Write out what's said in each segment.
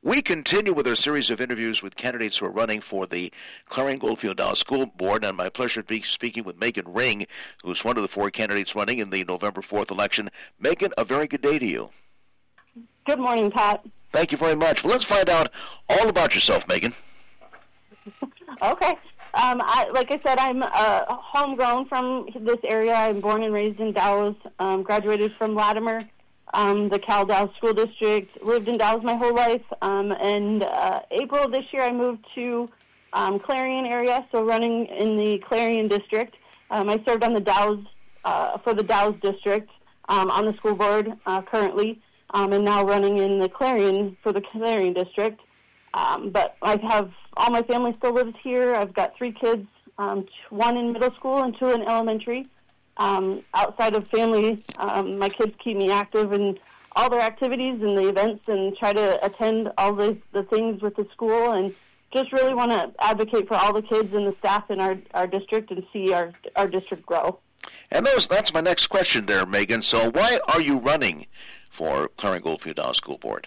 We continue with our series of interviews with candidates who are running for the Clarion Goldfield Dow School Board, and my pleasure to be speaking with Megan Ring, who's one of the 4 candidates running in the November 4th election. Megan, a very good day to you. Good morning, Pat. Thank you very much. Well, let's find out all about yourself, Megan. Okay. Like I said, I'm homegrown from this area. I'm born and raised in Dallas, graduated from Latimer, the Cal Dallas School District, lived in Dallas my whole life, and April of this year I moved to Clarion area, so running in the Clarion District. I served on the Dallas, for the Dallas District on the school board currently, and now running in the Clarion for the Clarion District. But I have all my family still lives here. I've got 3 kids, 1 in middle school and 2 in elementary. Outside of family, my kids keep me active in all their activities and the events and try to attend all the things with the school, and just really want to advocate for all the kids and the staff in our district and see our district grow. And that's my next question there, Megan. So why are you running for Clarion Goldfield Dow School Board?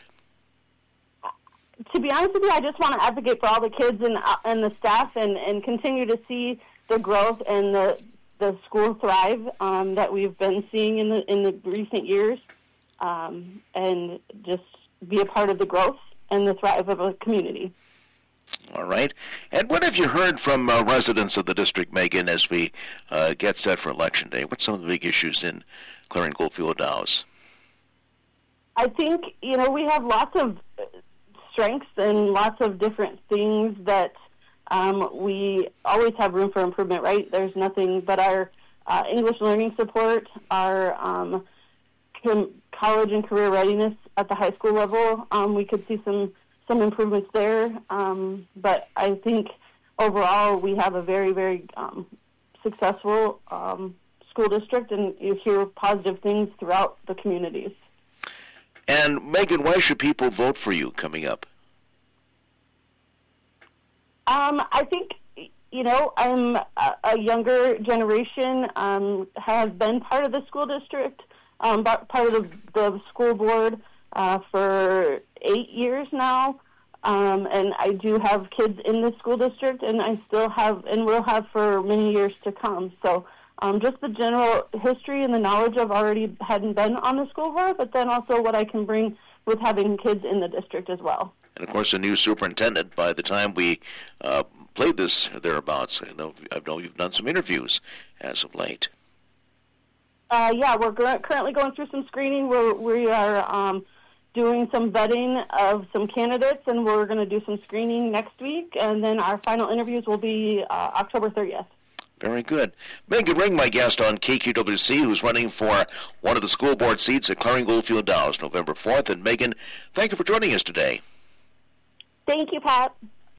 To be honest with you, I just want to advocate for all the kids and the staff and continue to see the growth and the school thrive that we've been seeing in the recent years, and just be a part of the growth and the thrive of a community. All right. And what have you heard from residents of the district, Megan, as we get set for Election Day? What's some of the big issues in Clarion Goldfield Dows? I think, we have lots of strengths and lots of different things that we always have room for improvement, right? There's nothing but our English learning support, our college and career readiness at the high school level. We could see some improvements there, but I think overall we have a very, very successful school district, and you hear positive things throughout the communities. And Megan, why should people vote for you coming up? I think, I'm a younger generation, have been part of the school district, part of the school board for 8 years now, and I do have kids in the school district, and I still have and will have for many years to come. So just the general history and the knowledge I've already hadn't been on the school board, but then also what I can bring with having kids in the district as well. And, of course, a new superintendent by the time we played this thereabouts. I know you've done some interviews as of late. Yeah, we're currently going through some screening. We are doing some vetting of some candidates, and we're going to do some screening next week, and then our final interviews will be October 30th. Very good. Megan Ring, my guest on KQWC, who's running for one of the school board seats at Clarion Goldfield Dows, November 4th. And Megan, thank you for joining us today. Thank you, Pat.